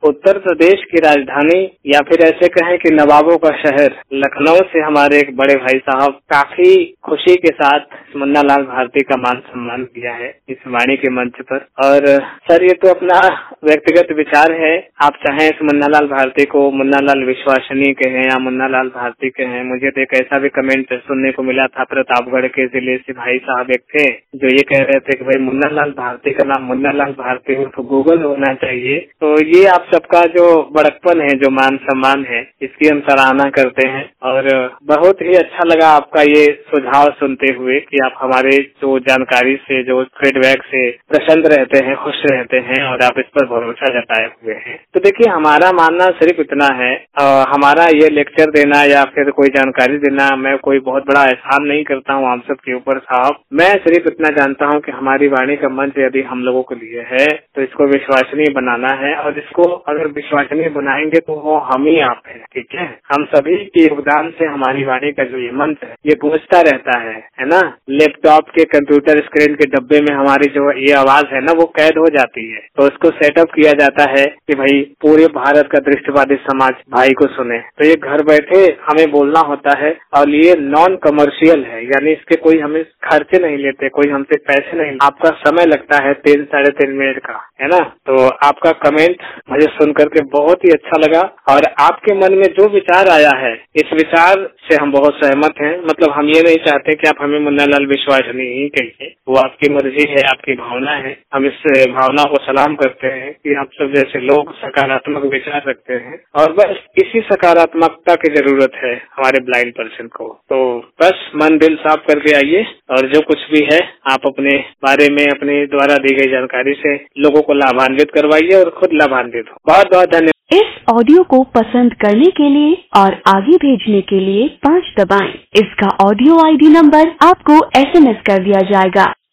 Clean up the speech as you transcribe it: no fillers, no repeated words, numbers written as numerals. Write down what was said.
उत्तर प्रदेश की राजधानी या फिर ऐसे कहें कि नवाबों का शहर लखनऊ से हमारे एक बड़े भाई साहब काफी खुशी के साथ मुन्ना लाल भारती का मान सम्मान किया है इस वाणी के मंच पर। और सर ये तो अपना व्यक्तिगत विचार है, आप चाहें इस मुन्ना लाल भारती को मुन्ना लाल विश्वसनीय कहें या मुन्ना लाल भारती कहें। मुझे तो एक ऐसा भी कमेंट सुनने को मिला था, प्रतापगढ़ के जिले से भाई साहब एक थे जो ये कह रहे थे कि भाई मुन्ना लाल भारती का नाम मुन्ना लाल भारती हो तो गूगल होना चाहिए। तो ये आप सबका जो बड़कपन है, जो मान सम्मान है, इसकी हम सराहना करते हैं। और बहुत ही अच्छा लगा आपका ये सुझाव सुनते हुए कि आप हमारे जो जानकारी से, जो फीडबैक से प्रसन्न रहते हैं, खुश रहते हैं और आप इस पर भरोसा जताए हुए हैं। तो देखिए हमारा मानना सिर्फ इतना है, हमारा ये लेक्चर देना या फिर कोई जानकारी देना, मैं कोई बहुत बड़ा एहसान नहीं करता हूँ आप सबके ऊपर साहब। मैं सिर्फ इतना जानता हूँ कि हमारी वाणी का मंच यदि हम लोगों के लिए है तो इसको विश्वसनीय बनाना है, और इसको अगर विश्वसनीय बनाएंगे तो वो हम ही आप हैं, ठीक है। हम सभी के योगदान से हमारी वाणी का जो ये मंच है ये पहुंचता रहता है ना। लैपटॉप के कंप्यूटर स्क्रीन के डब्बे में हमारी जो ये आवाज है ना वो कैद हो जाती है, तो उसको सेटअप किया जाता है कि भाई पूरे भारत का दृष्टिवादी समाज भाई को सुने। तो ये घर बैठे हमें बोलना होता है और ये नॉन कमर्शियल है, यानी इसके कोई हमें खर्चे नहीं लेते, कोई हमसे पैसे नहीं, आपका समय लगता है 3 साढ़े 3 मिनट का, है ना। तो आपका कमेंट मुझे सुन करके बहुत ही अच्छा लगा और आपके मन में जो विचार आया है इस विचार से हम बहुत सहमत हैं। मतलब हम ये नहीं चाहते कि आप हमें मुन्ना लाल विश्वसनीय ही कहिए, वो आपकी मर्जी है, आपकी भावना है। हम इस भावना को सलाम करते हैं कि आप सब जैसे लोग सकारात्मक विचार रखते हैं और बस इसी सकारात्मकता की जरूरत है हमारे ब्लाइंड पर्सन को। तो बस मन दिल साफ करके आइए और जो कुछ भी है आप अपने बारे में अपने द्वारा दी गई जानकारी से लोगों को लाभान्वित करवाइए और खुद लाभान्वित हो। बहुत बहुत धन्यवाद। इस ऑडियो को पसंद करने के लिए और आगे भेजने के लिए 5 दबाएं। इसका ऑडियो ID नंबर आपको SMS कर दिया जाएगा।